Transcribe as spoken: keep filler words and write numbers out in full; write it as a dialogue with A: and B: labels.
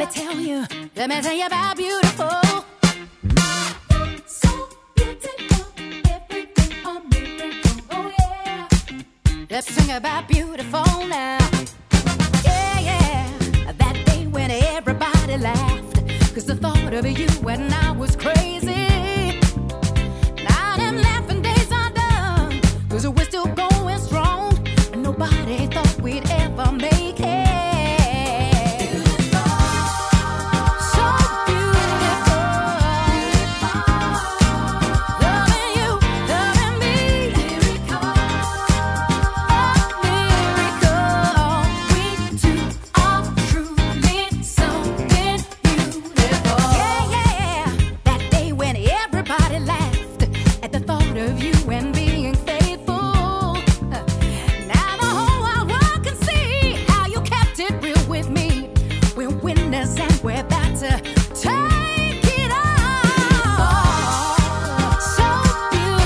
A: tell you, let me tell you about beautiful. So beautiful, everything a miracle, oh yeah. Let's sing about beautiful now. Yeah, yeah, that day when everybody laughed, 'cause the thought of you and I was crazy.